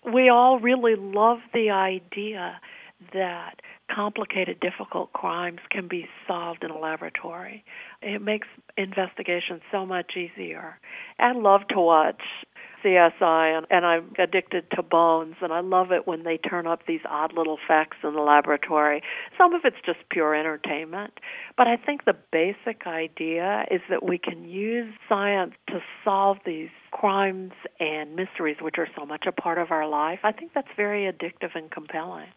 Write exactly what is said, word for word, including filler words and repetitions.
we all really love the idea that complicated, difficult crimes can be solved in a laboratory. It makes investigation so much easier. I love to watch C S I, and, and I'm addicted to Bones, and I love it when they turn up these odd little facts in the laboratory. Some of it's just pure entertainment, but I think the basic idea is that we can use science to solve these crimes and mysteries, which are so much a part of our life. I think that's very addictive and compelling.